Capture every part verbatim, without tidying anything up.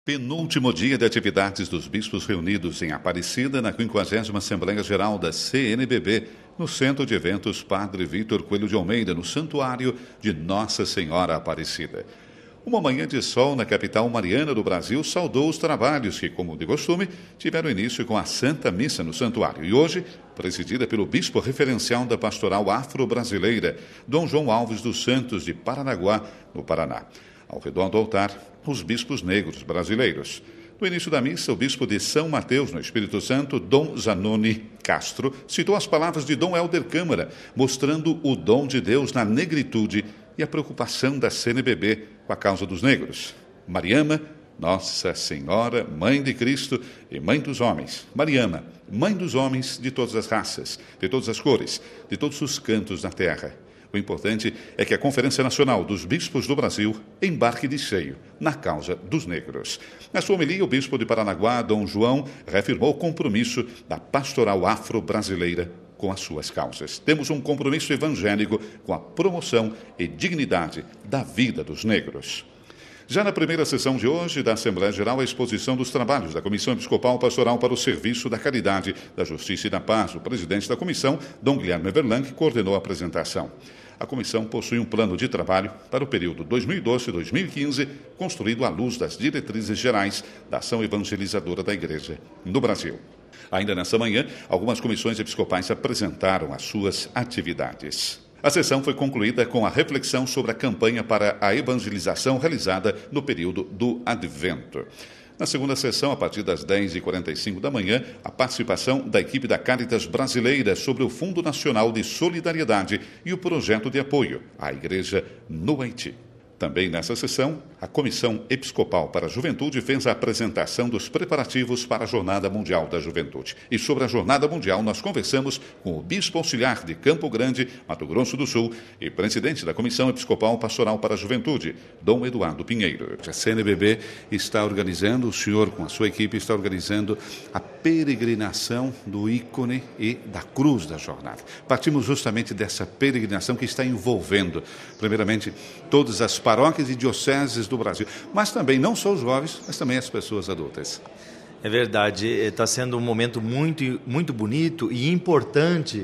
Penúltimo dia de atividades dos bispos reunidos em Aparecida na quinquagésima Assembleia Geral da C N B B, no Centro de Eventos Padre Vítor Coelho de Almeida, no Santuário de Nossa Senhora Aparecida. Uma manhã de sol na capital mariana do Brasil saudou os trabalhos que, como de costume, tiveram início com a Santa Missa no Santuário. E hoje, presidida pelo bispo referencial da Pastoral Afro-Brasileira, Dom João Alves dos Santos, de Paranaguá, no Paraná. Ao redor do altar, os bispos negros brasileiros. No início da missa, o bispo de São Mateus, no Espírito Santo, Dom Zanoni Castro, citou as palavras de Dom Helder Câmara, mostrando o dom de Deus na negritude e a preocupação da C N B B com a causa dos negros. Mariama, Nossa Senhora, Mãe de Cristo e Mãe dos homens. Mariama, Mãe dos homens de todas as raças, de todas as cores, de todos os cantos da terra. O importante é que a Conferência Nacional dos Bispos do Brasil embarque de cheio na causa dos negros. Na sua homilia, o bispo de Paranaguá, Dom João, reafirmou o compromisso da pastoral afro-brasileira com as suas causas. Temos um compromisso evangélico com a promoção e dignidade da vida dos negros. Já na primeira sessão de hoje da Assembleia Geral, a exposição dos trabalhos da Comissão Episcopal Pastoral para o Serviço da Caridade, da Justiça e da Paz. O presidente da comissão, Dom Guilherme Verlang, coordenou a apresentação. A comissão possui um plano de trabalho para o período dois mil e doze a dois mil e quinze, construído à luz das diretrizes gerais da ação evangelizadora da Igreja no Brasil. Ainda nessa manhã, algumas comissões episcopais apresentaram as suas atividades. A sessão foi concluída com a reflexão sobre a campanha para a evangelização realizada no período do Advento. Na segunda sessão, a partir das dez e quarenta e cinco da manhã, a participação da equipe da Caritas Brasileira sobre o Fundo Nacional de Solidariedade e o projeto de apoio à Igreja no Haiti. Também nessa sessão, a Comissão Episcopal para a Juventude fez a apresentação dos preparativos para a Jornada Mundial da Juventude. E sobre a Jornada Mundial, nós conversamos com o Bispo Auxiliar de Campo Grande, Mato Grosso do Sul, e presidente da Comissão Episcopal Pastoral para a Juventude, Dom Eduardo Pinheiro. A C N B B está organizando, o senhor com a sua equipe está organizando a peregrinação do ícone e da cruz da jornada. Partimos justamente dessa peregrinação que está envolvendo, primeiramente, todas as paróquias e dioceses do Brasil, mas também não só os jovens, mas também as pessoas adultas. É verdade, está sendo um momento muito, muito bonito e importante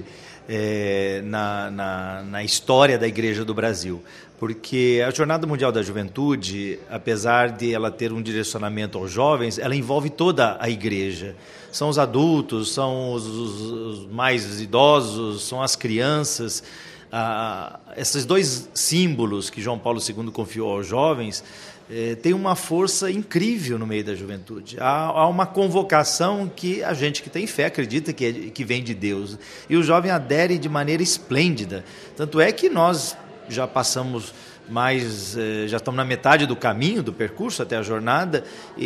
é, na, na, na história da Igreja do Brasil, porque a Jornada Mundial da Juventude, apesar de ela ter um direcionamento aos jovens, ela envolve toda a Igreja. São os adultos, são os, os, os mais idosos, são as crianças. Ah, esses dois símbolos que João Paulo segundo confiou aos jovens eh, têm uma força incrível no meio da juventude. Há, há uma convocação que a gente que tem fé acredita que, é, que vem de Deus. E o jovem adere de maneira esplêndida. Tanto é que nós já passamos mais, eh, já estamos na metade do caminho, do percurso até a jornada,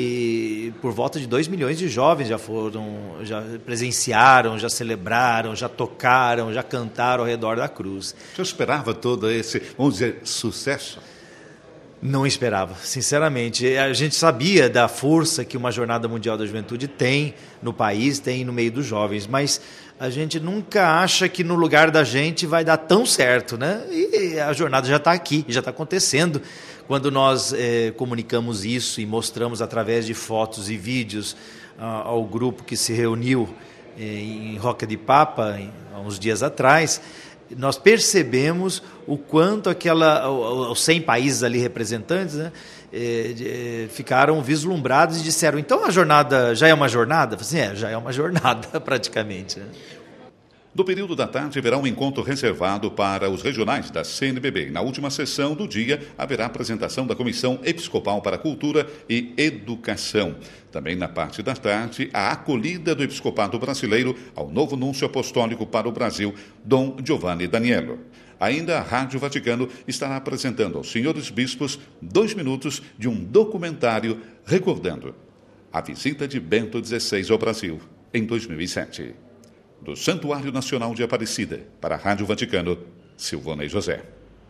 e por volta de dois milhões de jovens já foram, já presenciaram, já celebraram, já tocaram, já cantaram ao redor da cruz. Você esperava todo esse, vamos dizer, sucesso? Não esperava, sinceramente. A gente sabia da força que uma Jornada Mundial da Juventude tem no país, tem no meio dos jovens, mas a gente nunca acha que no lugar da gente vai dar tão certo, né? E a jornada já está aqui, já está acontecendo. Quando nós eh, comunicamos isso e mostramos através de fotos e vídeos ah, ao grupo que se reuniu eh, em Roca de Papa, em, há uns dias atrás, nós percebemos o quanto aquela, os cem países ali representantes, né, eh, eh, ficaram vislumbrados e disseram, então a jornada já é uma jornada? Eu falei assim, é, já é uma jornada praticamente. Né? No período da tarde, haverá um encontro reservado para os regionais da C N B B. Na última sessão do dia, haverá a apresentação da Comissão Episcopal para a Cultura e Educação. Também na parte da tarde, a acolhida do Episcopado Brasileiro ao novo Núncio Apostólico para o Brasil, Dom Giovanni Daniello. Ainda a Rádio Vaticano estará apresentando aos senhores bispos dois minutos de um documentário recordando a visita de Bento dezesseis ao Brasil em dois mil e sete. Do Santuário Nacional de Aparecida, para a Rádio Vaticano, Silvonei José.